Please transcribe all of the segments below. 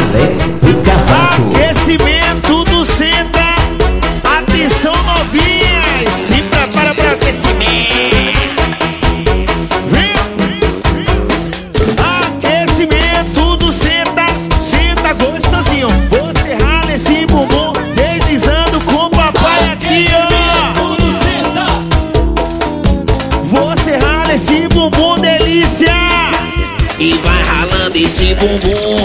Alex do Cavaco. Aquecimento do Senta. Atenção novinhas, se prepara para aquecimento. Aquecimento do Senta. Senta gostosinho. Você rala esse bumbum, deslizando com o papai aqui, ó. Você rala esse bumbum, delícia. E vai ralando esse bumbum,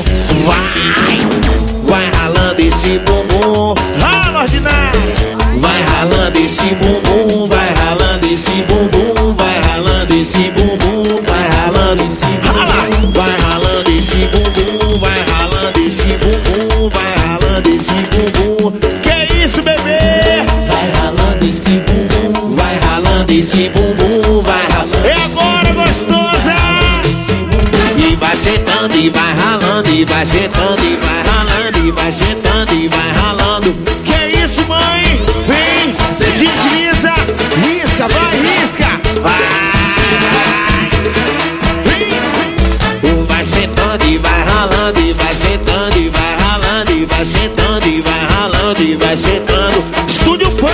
vai ralando esse bumbum, Rala, ordinário. vai ralando esse bumbum, vai ralando esse bumbum, vai ralando esse bumbum, vai ralando esse bumbum, vai ralando esse bumbum, vai ralando esse bumbum, vai ralando esse bumbum. Que isso, bebê? Vai ralando esse bumbum, vai ralando esse bumbum, vai ralando. É agora, gostosa. E vai sentando e vai ralando, e vai sentando e vai ralando, e vai sentando e vai ralando. Que isso, mãe? Vem, desliza, risca, vai, risca. Vai sentando e vai ralando, e vai sentando e vai ralando, e vai sentando e vai ralando, e vai sentando. Estúdio Pan.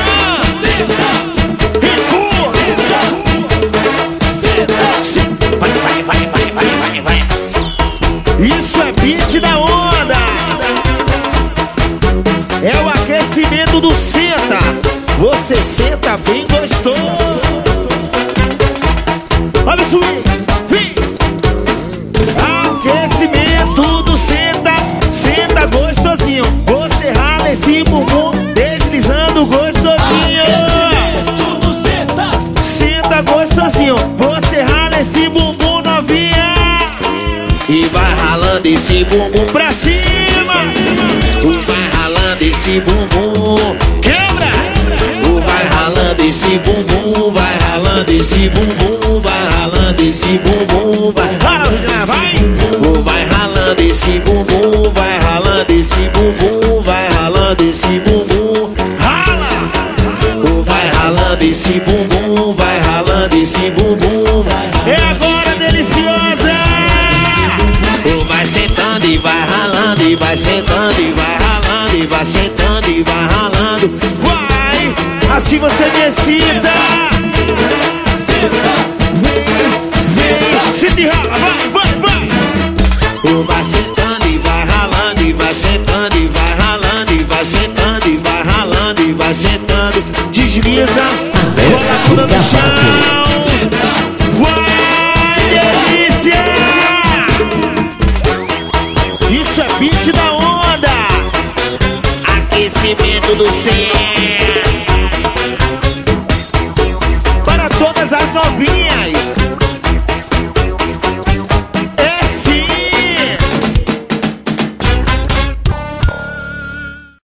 Vai. Isso é beat da onda. É o aquecimento do Senta. Você senta bem gostoso. Olha o swing. Vem. Aquecimento do Senta. Senta gostosinho. Você rala esse bumbum, deslizando gostosinho. Aquecimento do Senta. Senta gostosinho. Você rala esse bumbum, novinha. E vai ralando esse bumbum Pra cima. vai ralando esse bumbum. Quebra. Vai ralando esse bumbum, vai ralando esse bumbum, vai ralando esse bumbum, vai Rala, vai. vai ralando esse bumbum, vai ralando esse bumbum, vai ralando esse bumbum, Rala. vai ralando esse bumbum, vai ralando esse bumbum, vai É agora, deliciosa. vai sentando e vai ralando, e vai sentando e vai ralando, e vai sentando e vai ralando. Vai. Assim você me excita. Vem. Senta e rala. Vai. Vai sentando e vai ralando, e vai sentando e vai ralando, e vai sentando e vai ralando, e vai sentando. Desliza. Bola toda no chão. Vai, delícia. Isso é beat da onda. Aquecimento do céu.